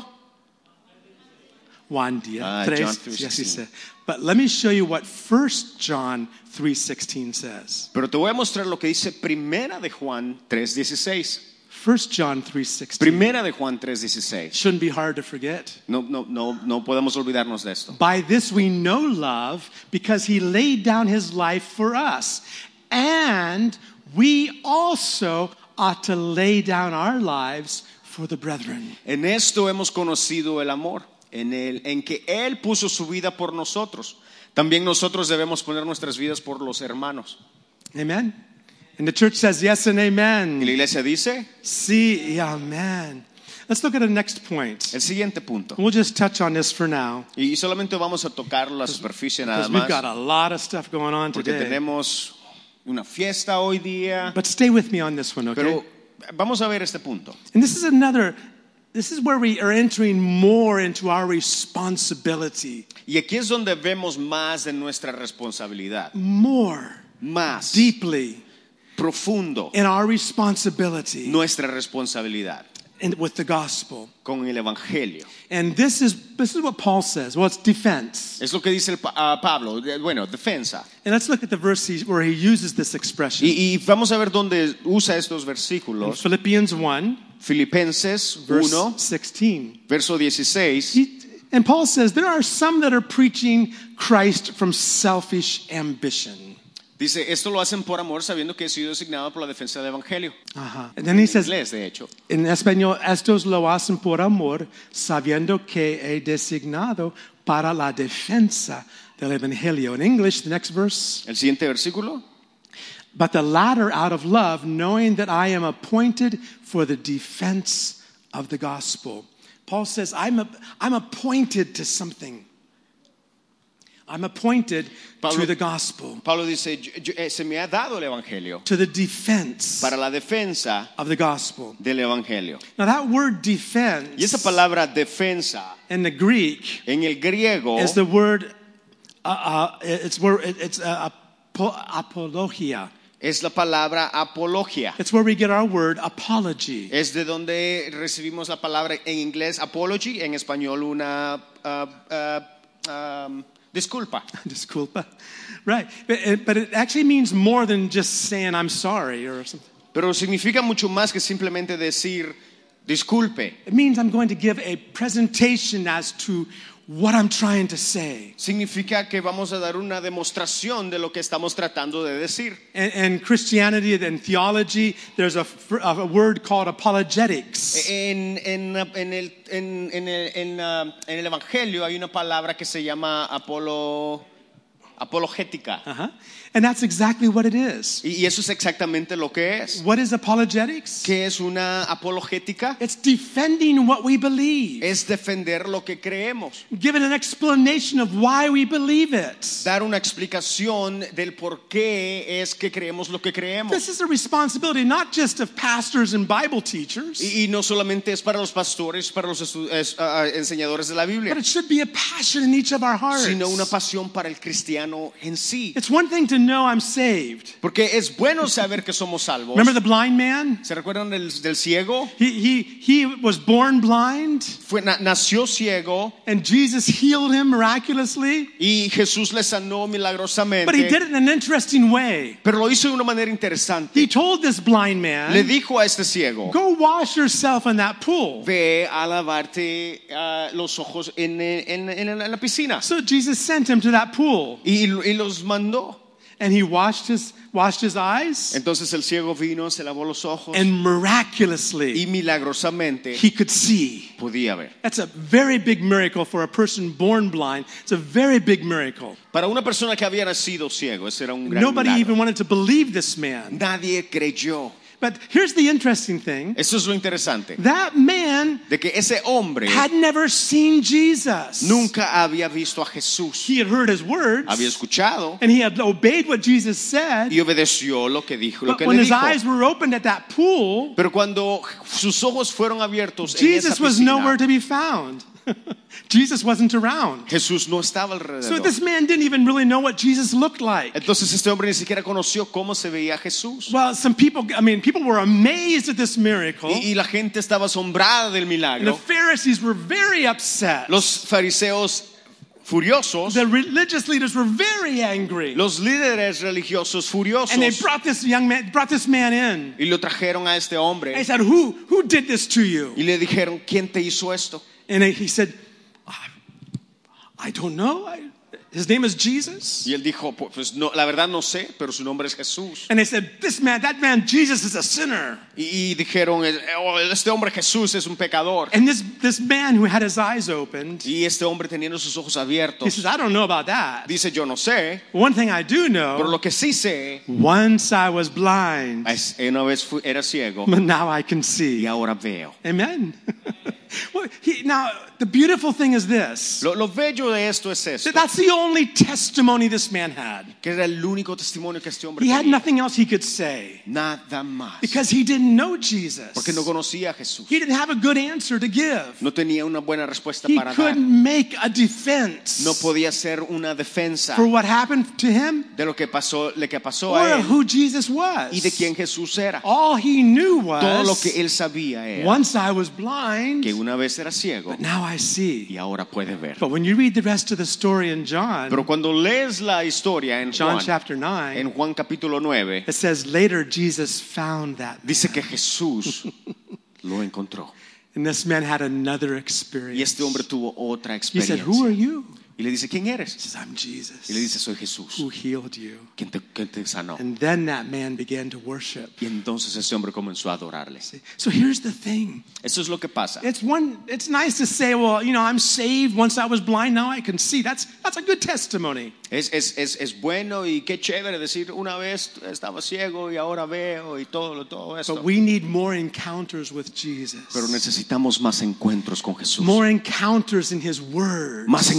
Juan día Ah, tres. John three Yes, he sixteen. said. But let me show you what First John three sixteen says. Pero te voy a mostrar lo que dice Primera de Juan tres dieciséis. First John three sixteen. Primera de Juan tres dieciséis. Shouldn't be hard to forget. No, no, no, no podemos olvidarnos de esto. By this we know love, because He laid down His life for us. And we also ought to lay down our lives for the brethren. En esto hemos conocido el amor, en, el, en que Él puso su vida por nosotros. También nosotros debemos poner nuestras vidas por los hermanos. Amen? And the church says yes and Y la amen. iglesia dice, See, yeah, amen. Let's look at the next point. el siguiente punto. We'll just touch on this for now, Y solamente vamos a tocar la superficie nada because we've got más, a lot of stuff going on porque today. tenemos una fiesta hoy día. But stay with me on this one, okay? Pero vamos a ver este punto. And this is another, this is where we are entering more into our responsibility. Y aquí es donde vemos más de nuestra responsabilidad, More más deeply profundo in our responsibility nuestra responsabilidad in, with the gospel. con el evangelio. And this is this is what Paul says. Well, it's defense. Es lo que dice el, pa- ah, Pablo, de- bueno, defensa. And let's look at the verse he, where he uses this expression. Y, y vamos a ver dónde usa estos In versículos. Philippians one, Filipenses verse uno, sixteen. verso dieciséis. He, and Paul says there are some that are preaching Christ from selfish ambition. Dice, esto lo hacen por amor sabiendo que he sido designado por la defensa del evangelio. Uh-huh. And then he En says, inglés, de hecho. en español, estos lo hacen por amor, sabiendo que he designado para la defensa del evangelio. In English, the next verse. El siguiente versículo. But the latter out of love, knowing that I am appointed for the defense of the gospel. Paul says, I'm, a, I'm appointed to something. I'm appointed Pablo- to the gospel, Pablo dice, yo- yo- eh, se me ha dado el evangelio to the defense para la defensa of the gospel. del evangelio. Now that word defense Y esa palabra defensa in the Greek en el griego is the word, uh, uh, it's word, it's uh, apo- apologia. es la palabra apología. It's where we get our word apology. Es de donde recibimos la palabra en inglés apology, en español una uh, uh, um, disculpa. Disculpa. Right. But it, but it actually means more than just saying I'm sorry or something. Pero significa mucho más que simplemente decir disculpe. It means I'm going to give a presentation as to what I'm trying to say. Significa que vamos a dar una demostración de lo que estamos tratando de decir. In, in Christianity and theology, there's a, a word called apologetics. En, en, en, el, en, en, el, en, uh, en el Evangelio hay una palabra que se llama apolo, apologética. Uh-huh. And that's exactly what it is. Y, y eso es exactamente lo que es. What is apologetics? ¿Qué es una apologética? It's defending what we believe. Es defender lo que creemos. Giving an explanation of why we believe it. Dar una explicación del por qué es que creemos lo que creemos. This is a responsibility not just of pastors and Bible teachers, Y, y no solamente es para los pastores, para los estu- es, uh, enseñadores de la Biblia, but it should be a passion in each of our hearts. sino una pasión para el cristiano en sí. It's one thing to know I'm saved. Porque es bueno saber que somos salvos. Remember the blind man? ¿Se recuerdan del, del ciego? He, he, he was born blind, Fue, na- nació ciego and Jesus healed him miraculously. y Jesús le sanó milagrosamente. But he did it in an interesting way. Pero lo hizo de una manera interesante. He told this blind Le man, dijo a este ciego: go wash yourself in that pool. ve a lavarte uh, los ojos en, en, en, en la piscina. So Jesus sent him to that pool, Y, y los mandó. and he washed his, washed his eyes, Entonces el ciego vino, se lavó los ojos and y miraculously milagrosamente he could see. podía ver. That's a very big miracle for a person born blind. It's a very big miracle. Para una persona que había nacido ciego, ese era un gran Nobody milagro. even wanted to believe this man. Nadie creyó. But here's the interesting thing. Eso es lo interesante. That man De que ese hombre had never seen Jesus. nunca había visto a Jesús. He had heard his words, Había escuchado and he had obeyed what Jesus said. y obedeció lo que dijo, lo But que when le his dijo. eyes were opened at that pool, Pero cuando sus ojos fueron abiertos en esa Jesus was piscina, nowhere to be found. Jesus wasn't around. Jesús no estaba So alrededor. this man didn't even really know what Jesus looked like. Entonces este hombre ni siquiera conoció cómo se veía Jesús. Well, some people, I mean, people were amazed at this miracle. Y, y la gente estaba asombrada del And the milagro. Pharisees were very upset. Los fariseos furiosos, The religious leaders were very angry. los líderes religiosos furiosos, And they brought this young man, brought this man in. y lo trajeron a este They hombre said, who, who did this to you? y le dijeron: ¿quién te hizo esto? And he said, I don't know. I, his name is Jesus. Y él dijo: pues no, la verdad no sé, pero su nombre es Jesús. And they said, this man, that man, Jesus is a sinner. Y, y dijeron: oh, este hombre Jesús es un pecador. And this, this man who had his eyes opened, Y este hombre teniendo sus ojos he abiertos says, I don't know about that. dice: yo no sé, One thing I do pero know, lo que sí sé once I was blind, es una vez fui- era ciego but now I can y see. ahora veo. Amen. Well, he, now, the beautiful thing is this. Lo, lo bello de esto es esto, That's the only testimony this man had. que era el único testimonio que este hombre He had tenía. nothing else he could say Nada más. because he didn't know Jesus. Porque no conocía a Jesús. He didn't have a good answer to give. No tenía una buena respuesta He para dar. couldn't make a defense No podía ser una defensa for what happened to him de lo que pasó, lo que pasó or a of él who Jesus was. y de quién Jesús era. All he knew Todo lo was, que él sabía era once I was blind, que una vez era ciego but now I see. y ahora puede ver. But when you read the rest of the story in John, Pero cuando lees la historia en John Juan, chapter nine, en Juan capítulo nueve, it says later Jesus found that. dice que Jesús lo encontró. And this man had another Y experience. este hombre tuvo otra He said, who are experiencia. you? Y le dice: ¿quién He eres? says, I'm Jesus, Y le dice: soy Jesús. who healed you. ¿Quién te, quién te sanó? And then that man began to worship. Y entonces ese hombre comenzó a adorarle. So here's the thing. Eso es lo que pasa. It's one. It's nice to say, well, you know, I'm saved. Once I was blind, now I can see. That's that's a good testimony. Es, es, es, es bueno y qué chévere decir: una vez estaba ciego y ahora veo y todo, todo esto. But we need more encounters with Jesus. Pero necesitamos más encuentros con Jesús. More encounters in His Word. Más encuentros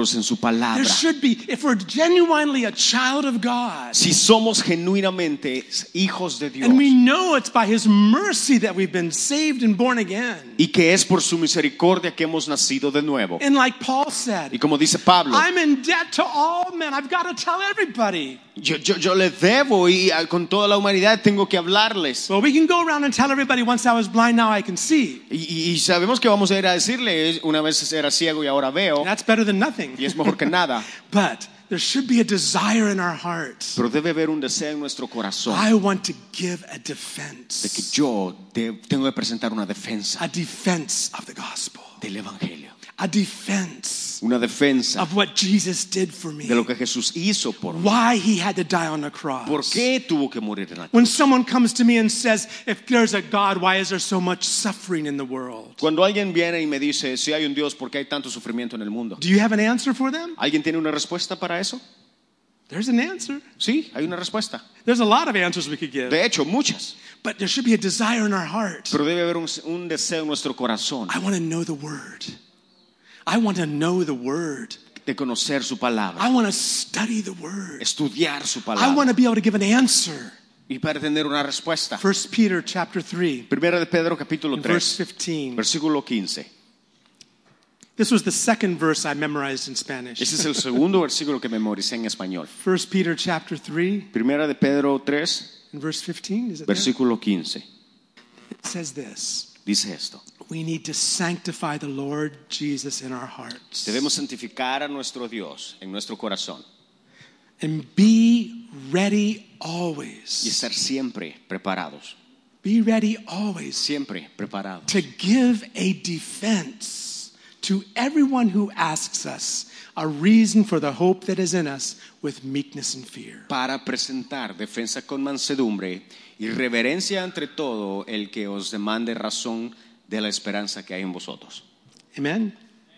nosotros en su palabra. There should be, if we're genuinely a child of God, Si somos genuinamente hijos de Dios and we know it's by His mercy that we've been saved and born again. y que es por su misericordia que hemos nacido de nuevo. And like Paul said, Y como dice Pablo, I'm in debt to all men. I've got to tell everybody. yo, yo, yo le debo y ah, con toda la humanidad tengo que hablarles. Well, we can go around and tell everybody, once I was blind, now I can see. Y, y- y sabemos que vamos a ir a decirle, una vez era ciego y ahora veo, That's better than nothing. y es mejor que nada. But there should be a desire in our hearts. Pero debe haber un deseo en nuestro corazón I want to give a de que defense. yo de- tengo que presentar una defensa A defense of the gospel. del Evangelio. A defense Una defensa of what Jesus did for me. de lo que Jesús hizo por mí. Why He had to die on the cross. ¿Por qué tuvo que morir en la cruz? When someone comes to me and says, if there's a God, why is there so much suffering in the world? Cuando alguien viene y me dice, si hay un Dios, ¿por qué hay tanto sufrimiento en el mundo? Do you have an answer for them? ¿Alguien tiene una respuesta para eso? There's an answer. Sí, hay una respuesta. There's a lot of answers we could give. De hecho, muchas. But there should be a desire in our heart. Pero debe haber un, un deseo en nuestro corazón I want to know the Word. I want to know the Word. de conocer su palabra, I want to study the Word. estudiar su I palabra want to be able to give an answer. y para tener una respuesta. First Peter chapter three, Primera de Pedro capítulo in verse tres, fifteen. versículo quince. This was the second verse I memorized in Spanish. Ese es el segundo versículo que memoricé en español. First Peter chapter three, Primera de Pedro tres, in verse fifteen. Is it there? versículo quince. It says this. Dice esto: We need to sanctify the Lord Jesus in our hearts. debemos santificar a nuestro Dios en nuestro corazón And be ready y always. estar siempre preparados, Be ready always siempre preparados to give a defense to everyone who asks us a reason for the hope that is in us with meekness and fear. para presentar defensa con mansedumbre y reverencia entre todo el que os demande razón de la esperanza que hay en vosotros. Amen?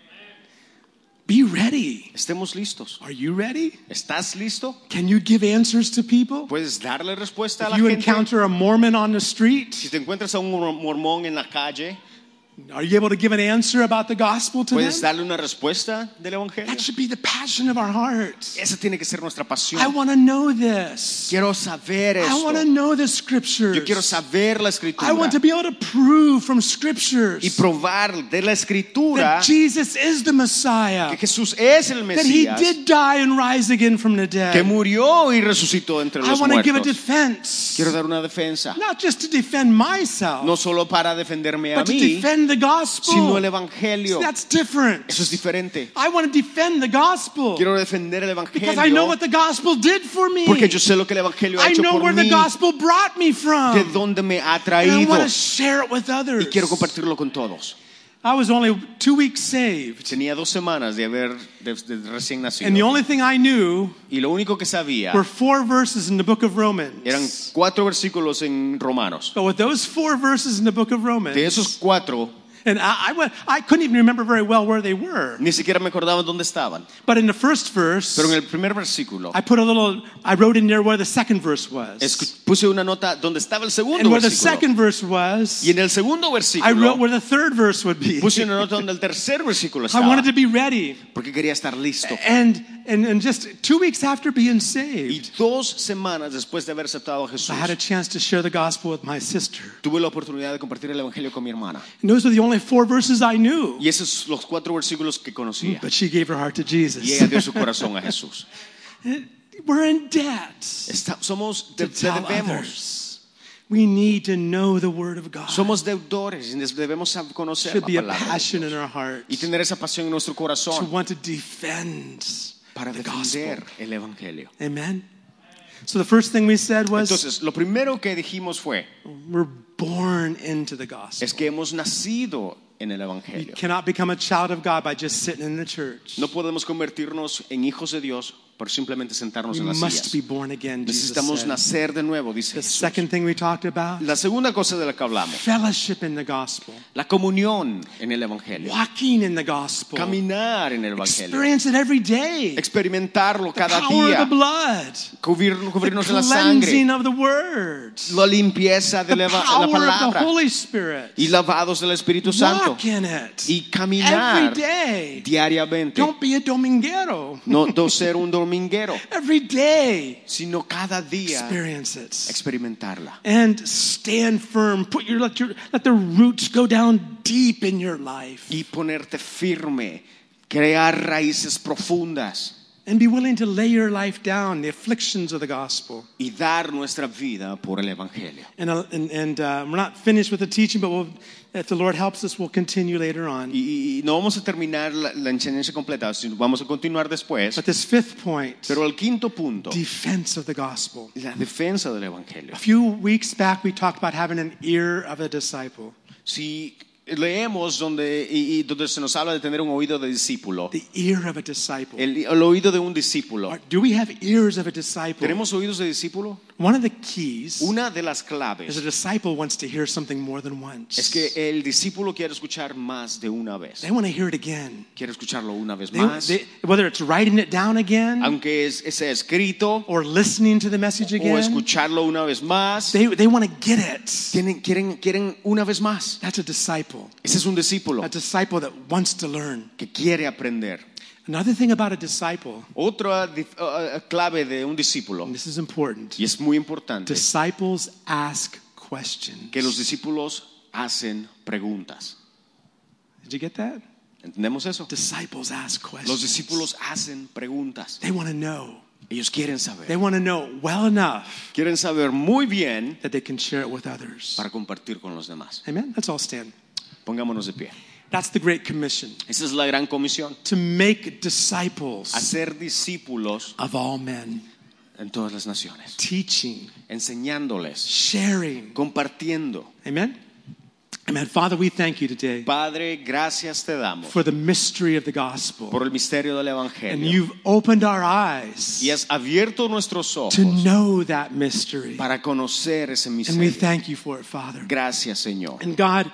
Be ready. Estemos listos. Are you ready? ¿Estás listo? Can you give answers to people? ¿Puedes darle respuesta a la If you gente? encounter a Mormon on the street, Si te encuentras a un mor- mormón en la calle, are you able to give an answer about the gospel to them? ¿puedes darle una respuesta del Evangelio? That should be the passion of our hearts. Esa tiene que ser nuestra I pasión. want to know this. Quiero saber I esto. want to know the scriptures. Yo quiero saber la I escritura want to be able to prove from scriptures y probar de la escritura that Jesus is the Messiah, que Jesús es el that He Mesías, did die and rise again from the que dead. murió y resucitó entre I los want to give a muertos. defense, Quiero dar una defensa, not just to defend myself, no solo para defenderme a but to mí, defend the gospel. sino el Evangelio. That's different. Eso es diferente. I want to defend the gospel Quiero defender el because I know Evangelio what the gospel did for me. porque yo sé lo que el Evangelio ha I hecho know por where the mí, gospel brought me de from. dónde me ha And I traído want to share it with others. y quiero compartirlo con todos. I was only two weeks saved. Tenía dos semanas de haber de, de recién nacido And the only thing I knew y lo único que sabía were four verses in the book of Romans. eran cuatro versículos en Romanos. But with those four verses in the book of Romans, De esos cuatro, and I, I, went, I couldn't even remember very well where they were. ni siquiera me acordaba dónde estaban. But in the first verse, Pero en el primer versículo I put a little, I wrote in there where the second verse was. escu- puse una nota donde estaba el segundo And where the versículo. second verse was, Y en el segundo I wrote versículo where the third verse would be. puse una nota donde el tercer versículo I estaba. wanted to be ready. Porque quería estar listo. And, and, and just two weeks after being Y saved, dos semanas después de haber aceptado a Jesús, I had a chance to share the gospel with my sister. tuve la oportunidad de compartir el Evangelio con mi hermana. And those are the only four verses I knew. Y esos son los cuatro versículos que conocía. But she gave her heart to Y Jesus. ella dio su corazón a Jesús. We're in debt Está- somos to de, tell debemos. others. We need to know the Word of God. Somos deudores y debemos conocer Should be la a palabra de passion Dios. in our heart Y tener esa pasión en nuestro to corazón want to defend para the defender gospel. el Evangelio. Amen. So the first thing we said was Entonces, lo primero que dijimos fue, we're born into the gospel. es que hemos nacido en el You Evangelio. cannot become a child of God by just sitting in the church. No podemos convertirnos en hijos de Dios por simplemente sentarnos We en las must be sillas. born again, Jesus Necesitamos said. nacer de nuevo, dice The Jesús. second thing we talked about, La segunda cosa de la que hablamos, fellowship in the gospel. la comunión en el Evangelio. Walking in the gospel. Caminar en el Evangelio. Experience it every day. Experimentarlo The cada power of día. the blood. Cubrir- The cubrirnos de la sangre. cleansing of the word. La limpieza de The la, la power of the palabra. Holy Spirit. Y lavados del Espíritu Santo. Santo walk in it y caminar every day. diariamente. Don't be a dominguero. No, no ser un dominguero, Every day, sino cada día experience it. experimentarla. And stand firm. Put your let, your let the roots go down deep in your life. Y ponerte firme, crear raíces profundas And be willing to lay your life down, the afflictions of the gospel. y dar nuestra vida por el Evangelio. And, uh, and, and uh, we're not finished with the teaching, but we'll, if the Lord helps us, we'll continue later on. Y, y no vamos a terminar la, la enseñanza completa, sino vamos a continuar después. But this fifth point, Pero el quinto punto, defense of the gospel. la defensa del Evangelio. A few weeks back, we talked about having an ear of a disciple. Si leemos donde, y, y donde se nos habla de tener un oído de discípulo, The ear of a disciple. el, el oído de un discípulo. Or do we have ears of a disciple? ¿Tenemos oídos de discípulo? One of the keys Una de las is a claves disciple wants to hear something more than once. es que el discípulo quiere escuchar más de una vez. They want to hear it again. Quiere escucharlo una vez They, más, they, whether it's writing it down again aunque es, sea escrito, or listening to the message o again. escucharlo una vez más. They, they want to get it. Quieren, quieren, quieren una vez más. That's a disciple. Ese es un discípulo A disciple that wants to learn. que quiere aprender. Another thing about a disciple, Otra dif- uh, clave de un discípulo, and this is important, y es muy importante, disciples ask questions. que los discípulos hacen preguntas. Did you get that? ¿Entendemos eso? Disciples ask questions. Los discípulos hacen preguntas. They want to know. Ellos quieren They saber. want to know well enough Quieren saber muy bien that they can share it with others. para compartir con los demás. Amen? Let's all stand. Pongámonos de pie. That's the Great Commission. Esa es la gran comisión. To make disciples Hacer discípulos of all men. en todas las naciones. Teaching, Enseñándoles, sharing. compartiendo. Amen? Amen. Father, we thank you today Padre, gracias te damos for the mystery of the gospel. por el misterio del And Evangelio. you've opened our eyes Y has abierto nuestros ojos to know that mystery. para conocer ese And we misterio. thank you for it, Father. Gracias, Señor. And God,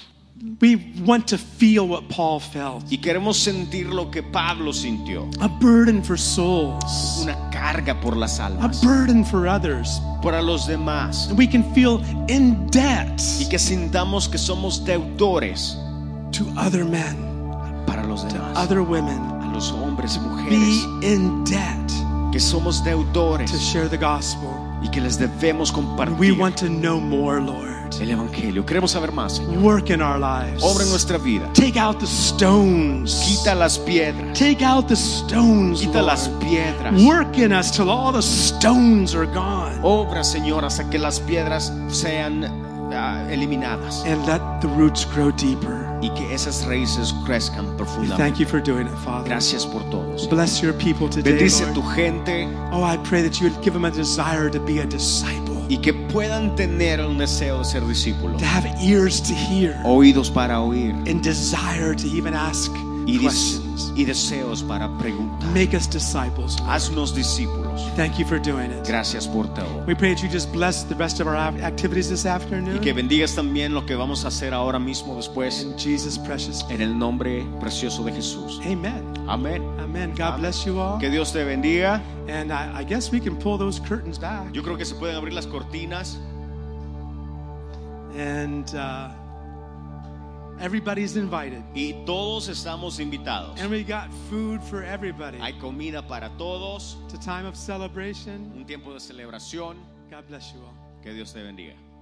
we want to feel what Paul felt. Y queremos sentir lo que Pablo sintió. A burden for souls. Una carga por las A almas. burden for others. Para los demás. And we can feel in debt Y que sintamos que somos deudores to other men, para los demás. other women. A los hombres y Be mujeres. in debt Que somos deudores. to share the gospel. Y que les debemos And we compartir want to know more, Lord. el Evangelio. Queremos saber más, Señor. Work in our lives. Obra en nuestra vida. Take out the stones. Quita las piedras. Take out the stones, Quita las Lord. piedras. Work in us till all the stones are gone. Obra, Señor, hasta que las piedras sean ah, eliminadas. And let the roots grow deeper. Y que esas raíces crezcan We profundamente. thank you for doing it, Father. Gracias por todos. Bless your people today, Bendice a Lord. tu gente Oh, I pray that you would give them a desire to be a disciple, y que puedan tener un deseo de ser discípulos. to have ears to hear, Oídos para oír and desire to even ask y, des- questions. y deseos para preguntar. Make us disciples, Lord. Haznos discípulos. Thank you for doing it. Gracias por todo. We pray that you just bless the rest of our ac- activities this Y afternoon. que bendigas también lo que vamos a hacer ahora mismo después. In Jesus' precious name. En el nombre precioso de Jesús. Amen. Amén. Amen. God Amén. bless you all. Que Dios te bendiga. And I, I guess we can pull those curtains back. Yo creo que se pueden abrir las cortinas. And uh, everybody's invited. Y todos estamos invitados. And we got food for everybody. Hay comida para todos. It's a time of celebration. Un tiempo de celebración. God bless you all. Que Dios te bendiga.